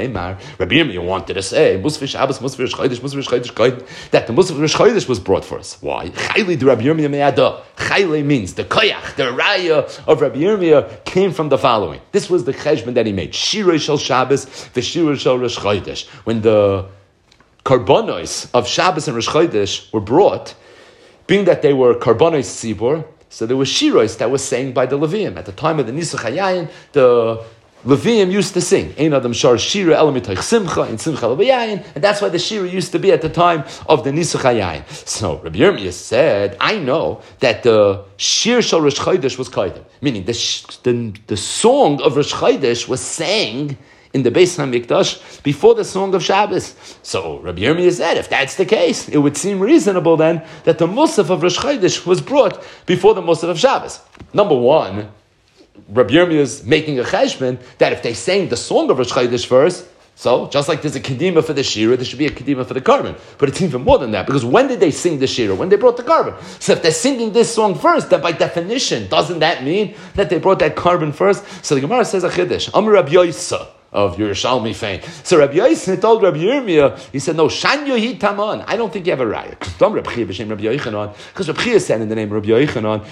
S1: Yirmiyah wanted to say, Musaf Shabbos, Musaf Rosh Chodesh, Musaf Rosh Chodesh, that the Musaf of Rosh Chodesh was brought first. Why? Chayle de Rabbi Yirmiyah me'ada. Chayle means the koyach, the raya of Rabbi Yirmiyah came from the following. This was the cheshbon that he made. Shiroi shel Shabbos, v'shiroi shel Rosh Chodesh. When the karbonos of Shabbos and Rosh Chodesh were brought, being that they were karbonos tzibur, so there were shiros that was sang by the Levium. At the time of the Nisuch HaYayin, the Levium used to sing. Ein adam shar shira ela mitoich simcha in simcha levayayin, and that's why the shira used to be at the time of the Nisuch HaYayin. So Rabbi Yirmiyah said, I know that the shir shal Rosh Chodesh was kaidem, meaning the song of Rosh Chodesh was sang in the Beis HaMikdash before the song of Shabbos. So Rabbi Yirmiyah said, if that's the case, it would seem reasonable then that the Musaf of Rosh Chodesh was brought before the Musaf of Shabbos. Number one, Rabbi Yirmiyah is making a cheshbon that if they sang the song of Rosh Chodesh first, so just like there's a kedima for the shira, there should be a kedima for the carbon. But it's even more than that, because when did they sing the shira? When they brought the carbon. So if they're singing this song first, then by definition, doesn't that mean that they brought that carbon first? So the Gemara says a chiddush. Amar Rabbi Yosa.
S2: of Yerushalmi fame. So Rabbi Yosef told Rabbi Yirmiyah, he said, no, Shanyo hi taman. I don't think you have a raya. Because Rabbi Chia said in the name of Rabbi Yochanan,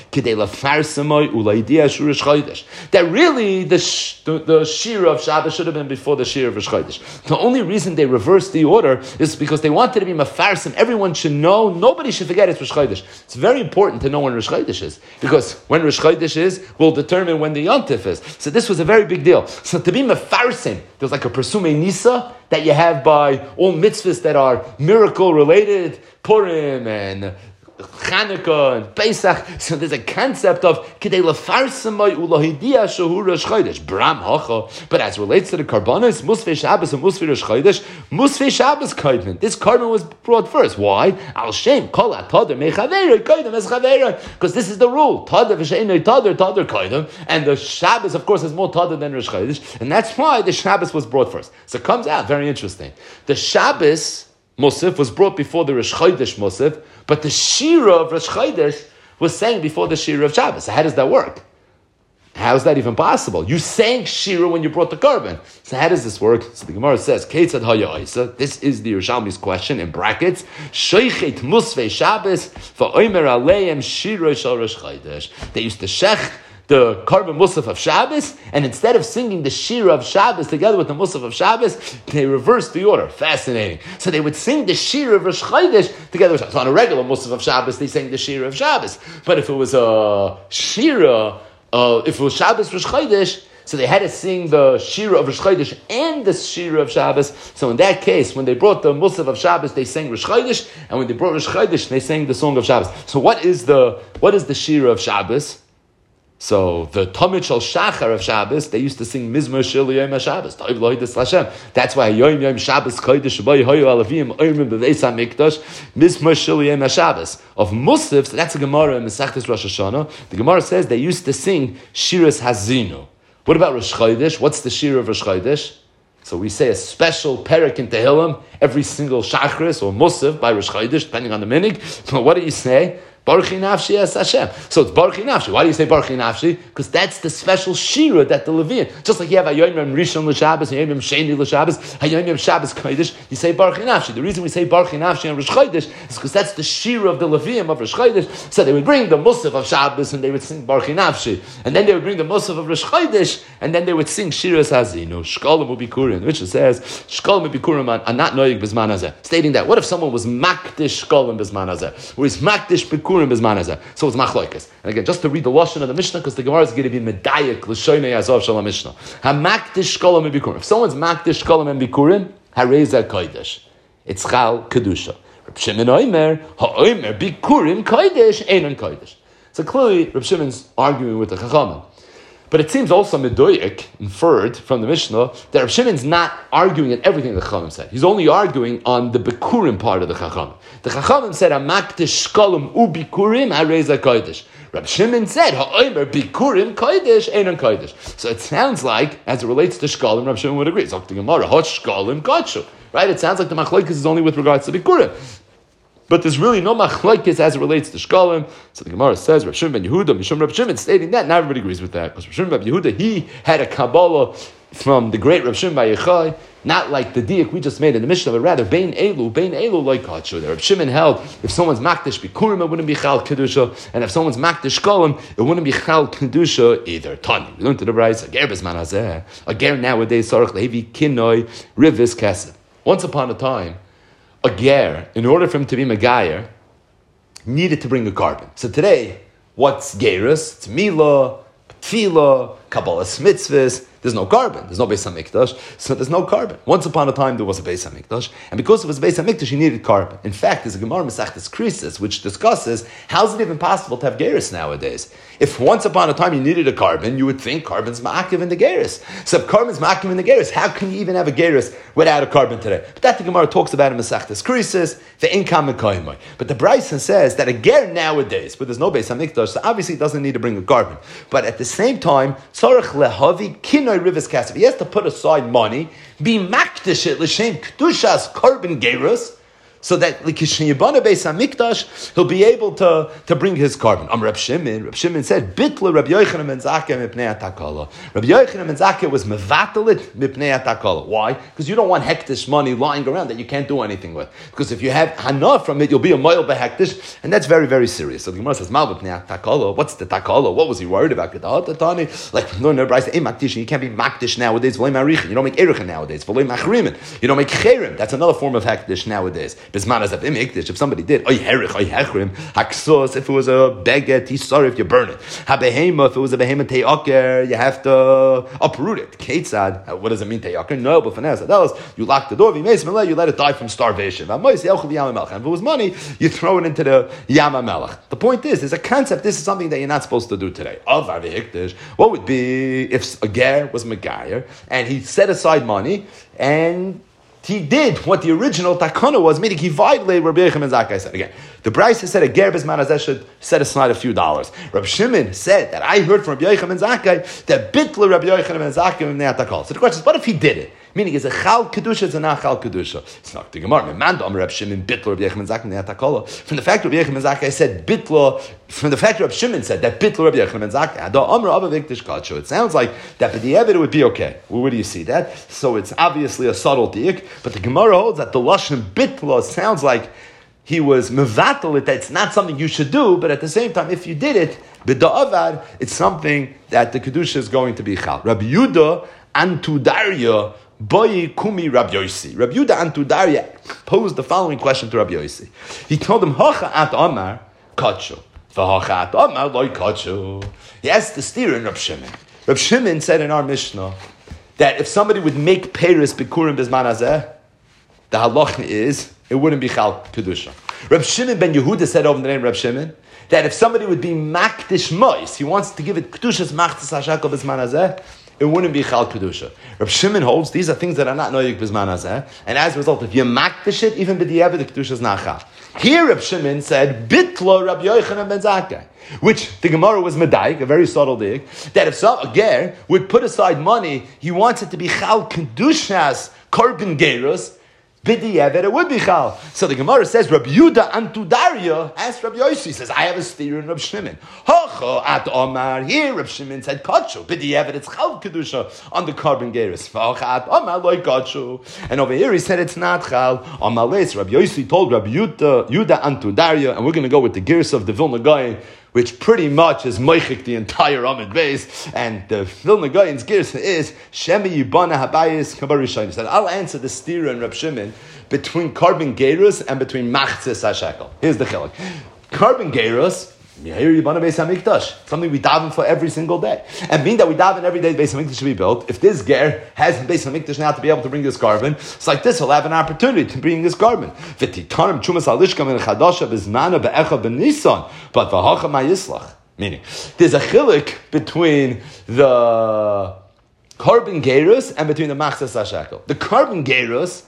S2: that really the Shira of Shabbos should have been before the Shira of Rosh Chodesh. The only reason they reversed the order is because they wanted to be Mefarsim. Everyone should know, nobody should forget it's Rosh Chodesh. It's very important to know when Rosh Chodesh is, because when Rosh Chodesh is will determine when the Yontif is. So this was a very big deal. So to be Mefarsim, there's like a Persume Nisa that you have by all mitzvahs that are miracle related, Purim and Chanukah and Pesach. So there's a concept of Kidei Lefarsamai Ulahidia Shahu Rosh Chodesh Bram Hacha. But as relates to the Karbanos, Musfei Shabbos and Musfei Rosh Chodesh, Musfei Shabbos Kaidman. This Karban was brought first. Why? Al Shem Kol Atadar Mechaveira Kaidam Es Chaveira. Because this is the rule. Tadar V'Sheinoi Tadar Kaidam. And the Shabbos, of course, is more Tadar than Rosh Chodesh. And that's why the Shabbos was brought first. So it comes out very interesting. The Shabbos Musaf was brought before the Rosh Chodesh Musaf, but the Shira of Rosh Chodesh was sang before the Shira of Shabbos. So how does that work? How is that even possible? You sang Shira when you brought the Karban. So how does this work? So the Gemara says, Ketzad Haya Isa. This is the Yerushalmi's question in brackets. Sheichet Musvei Shabbos va'omer aleim Shira shel Rosh Chodesh. They used to shech the Karban Musaf of Shabbos, and instead of singing the Shira of Shabbos together with the Musaf of Shabbos, they reversed the order. Fascinating. So they would sing the Shira of Rosh Chodesh together with Shabbos. So on a regular Musaf of Shabbos, they sang the Shira of Shabbos. But if it was a Shira, if it was Shabbos Rosh Chodesh, so they had to sing the Shira of Rosh Chodesh and the Shira of Shabbos. So in that case, when they brought the Musaf of Shabbos, they sang Rosh Chodesh, and when they brought Rosh Chodesh, they sang the song of Shabbos. So what is the Shira of Shabbos? So the Tamid Shal Shachar of Shabbos, they used to sing Mizmor Shel Yom HaShabbos. That's why Yom Yom Shabbos Kodesh Shabbai Hoyu Alavim Oimrim B'Veis HaMikdash Mizmor Shel Yom HaShabbos. Of Musaf, so that's a Gemara in Masechtas Rosh Hashanah. The Gemara says they used to sing Shiras Hazinu. What about Rosh Chodesh? What's the Shira of Rosh Chodesh? So we say a special perek in Tehillim every single Shachris or Musaf by Rosh Chodesh, depending on the minig. But what do you say? Baruchi Nafshi es Hashem. So it's Baruchi Nafshi. Why do you say Baruchi Nafshi? Because that's the special Shira that the Levian, just like you have Hayom Yom Rishon L'Shabbos, Hayom Yom Sheni L'Shabbos, Hayom Yom Shabbos Kodesh, you say Baruchi Nafshi. The reason we say Baruchi Nafshi on Rosh Chodesh is because that's the Shira of the Levian of Rosh Chodesh. So they would bring the Musaf of Shabbos and they would sing Baruchi Nafshi. And then they would bring the Musaf of Rosh Chodesh and then they would sing Shiras Hazinu, Shkolim Ubikurim, which it says, Shkolim Ubikurim are not Noyig Bizman Hazeh. Stating that, what if someone was Makdish Shkolim Bizman Hazeh? Or is Makdish Bikurim Bizman Hazeh? So it's Machloikas. And again, just to read the Lashon of the Mishnah, because the Gemara is going to be Medayik, L'shoinei Azov Shalom Mishnah. Ha-Makdish Shkolim Ubikurim. If someone's Makdish Shkolim and Bikurim, Hareza Kodesh. It's Chal Kedusha. Reb Shimon Oimer, Ha-Oimer Bikurim Kodesh, Einon Kodesh. So clearly, Reb Shimon's arguing with the Chachamim. But it seems also Medoyek, inferred from the Mishnah, that Reb Shimon's not arguing at everything the Chachamim said. He's only arguing on the Bikurim part of the Chachamim. The Chachamim said, Amaktish Shkolim Ubikurim Hareza Kodesh. Reb Shimon said, Ha'omer Bikurim Kodesh, Einon Kodesh. So it sounds like, as it relates to Shkolim, Reb Shimon would agree. It's up to Gemara, Hot Shkolim Kodshu. Right? It sounds like the Machlokes is only with regards to Bikurim. But there's really no machlokes as it relates to Shkolim. So the Gemara says, Rav Shimon ben Yehuda, Mishum Rav Shimon, stating that, not everybody agrees with that. Because Rav Shimon ben Yehuda, he had a Kabbalah from the great Rav Shimon ben Yochai, not like the diak we just made in the Mishnah, but rather Bein Elu like Kadshu. Rav Shimon held, if someone's Makdish Bikurim, it wouldn't be Chal Kedusha, and if someone's Makdish Shkolim, it wouldn't be Chal Kedusha either. Tani, we learned to the Bryce, a ger bezman hazeh, a ger nowadays, Sarach Levi Kinoi, Rivis Kesef. Once upon a time, a ger, in order for him to be Megayer, needed to bring a carbon. So today, what's gerus? It's milah, tefillah, kabbalah mitzvahs. There's no carbon. There's no Beis HaMikdash, so there's no carbon. Once upon a time, there was a Beis HaMikdash, and because it was a Beis HaMikdash, you needed carbon. In fact, there's a Gemara Masechtas Krisis, which discusses, how is it even possible to have gerus nowadays? If once upon a time you needed a carbon, you would think carbon's ma'akiv in the gerus. So if carbon's ma'akiv in the gerus, how can you even have a gerus without a carbon today? But that the Gemara talks about in Masechtas Krisis, the income and But the Bryson says that a ger nowadays, but there's no Beis HaMikdash, so obviously it doesn't need to bring a carbon. But at the same time, tzarech lehavi kinoi rivas kasef. He has to put aside money, be makdish it l'shem kedushas carbon gerus,
S1: so that like Yibana Beis Hamikdash, he'll be able to bring his carbon. Reb Shimon said, Bitla Rabbi Yochanan ben Zakkai mipnei hatakala. Rabbi Yochanan ben Zakkai was mevatalit mipnei hatakala. Why? Because you don't want hektish money lying around that you can't do anything with. Because if you have hana from it, you'll be a mile behektish, and that's very, very serious. So the Gemara says, Mal mipnei hatakala. What's the takala? What was he worried about? Like no, Bryce, you can't be makdish nowadays. You don't make erichin nowadays. You don't make cherim. That's another form of hektish nowadays. If somebody did, if it was a beget, he's sorry if you burn it. If it was a behemoth te'aker, you have to uproot it. Ketzad, what does it mean te'aker? No, but you lock the door, you let it die from starvation. And if it was money, you throw it into the Yam HaMelech. The point is, there's a concept, this is something that you're not supposed to do today. What would be if a ger was Megayer and he set aside money and he did what the original takana was, meaning he violated Rabbi Yochanan ben Zakkai said. Again, the Brisa said a ger bezman hazeh should set aside a few dollars. Rabbi Shimon said that I heard from Rabbi Yochanan ben Zakkai that bitla Rabbi Yochanan ben Zakkai mipnei hatakala. So the question is, what if he did it? Meaning, is a chal kedusha, it's a not chal kedusha. It's not the Gemara. Rabbi Shimon bitla Rabbi Yochanan ben Zakkai mipnei hatakala. From the fact Rabbi Yochanan ben Zakkai said bitla, from the fact Rabbi Shimon said that bitla Rabbi Yochanan ben Zakkai, it sounds like that for the Eved it would be okay. Well, where do you see that? So it's obviously a subtle diik, but the Gemara holds that the lashon bitla sounds like he was mevatel it, that it's not something you should do, but at the same time, if you did it, b'da'avad, it's something that the kedusha is going to be chal. Rabbi Yudah Antudarya Boyi Kumi Rabbi Yossi. Rabbi Yudah Antudarya posed the following question to Rabbi Yossi. He told him, Hacha at Amar Kacho. V'hacha at Amar loy Kacho. He asked the steer in Rabbi Shimon. Rabbi Shimon said in our Mishnah that if somebody would make Paris Bikurim Bizman Hazeh, the halach is it wouldn't be chal kedusha. Reb Shimon ben Yehuda said over the name Reb Shimon that if somebody would be makdish mois, he wants to give it kedushas machtas hashakel b'zman hazeh, it wouldn't be chal kedusha. Reb Shimon holds these are things that are not noyik b'zman hazeh, and as a result, if you makdish it, even b'diavad the kedusha is not chal. Here Reb Shimon said bitlo Rabbi Yochanan ben Zakkai, which the Gemara was medayik, a very subtle dig, that if a ger would put aside money, he wants it to be chal kedushas korban gerus. B'diavad it would be chal. So the Gemara says, Rabbi Yudah Antudarya asked Rabbi Yossi, he says, I have a steer in Rabbi Shimon. Hacha at Omar, here Rabbi Shimon said, Kacho, B'diavad it's chal kedusha on the carbon geris. Hacha at Omar loy Kacho. And over here he said it's not chal. On Malais, Rabbi Yossi told Rabbi Yudah Antudarya, and we're going to go with the geris of the Vilna Gaon, which pretty much is moichik the entire Amid base, and the Vilna Gaon's gears is Shemi Yibana Habayis Kabarishayin. He said, I'll answer the steer and Reb Shimon between carbon gerus and between machzis hashekel. Here's the chilek. Carbon gerus, here Yibana Beis Hamikdash, something we daven for every single day. And being that we daven every day, Beis Hamikdash should be built. If this ger has Beis Hamikdash now to be able to bring this carbon, it's like this, he'll have an opportunity to bring this carbon. V'titarim chumas alishka min chadasha b'zmana be'echa b'nisan, but v'hacha ma'islach. Meaning, there's a chilek between the carbon gerus and between the machzas hashekel. The carbon gerus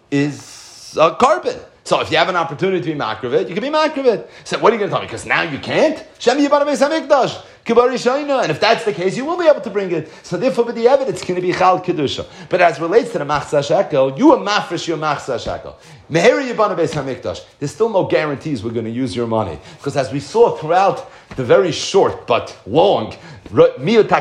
S1: is a carbon. So if you have an opportunity to be makravit, you can be makravit. So what are you going to tell me? Because now you can't? Shem Yibana Beis Hamikdash. And if that's the case, you will be able to bring it. So therefore, with the evidence, it's going to be chal kedusha. But as relates to the machzah shekel, you are mafresh your machzah shekel. Meheri Yibana Beis Hamikdash. There's still no guarantees we're going to use your money, because as we saw throughout the very short but long that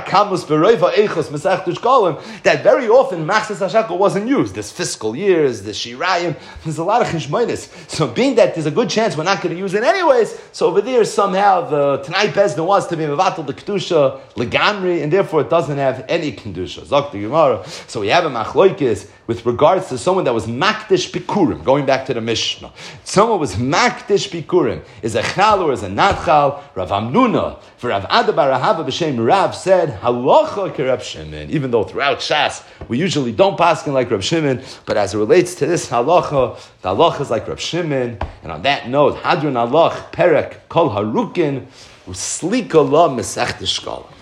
S1: very often machzah shekel wasn't used. There's fiscal years, there's shirayim, there's a lot of chishmonis. So being that there's a good chance we're not going to use it anyways, so over there somehow the Tanai Bezdin wants to be mevatel the kedusha legamri, and therefore it doesn't have any kedusha. Zok the Gemara. So we have a machloikis with regards to someone that was makdish bikurim. Going back to the Mishnah, someone was makdish bikurim. Is a chal or is a not chal? Rav Amnuna for Rav Ada bar Ahava b'shem Rav said halacha ke Rav Shimon. Even though throughout Shas we usually don't paskin like Rav Shimon, but as it relates to this halacha, the halacha is like Rav Shimon. And on that note, Hadron Halach Perek Kol Harukin Uslika La Mesech Shkala.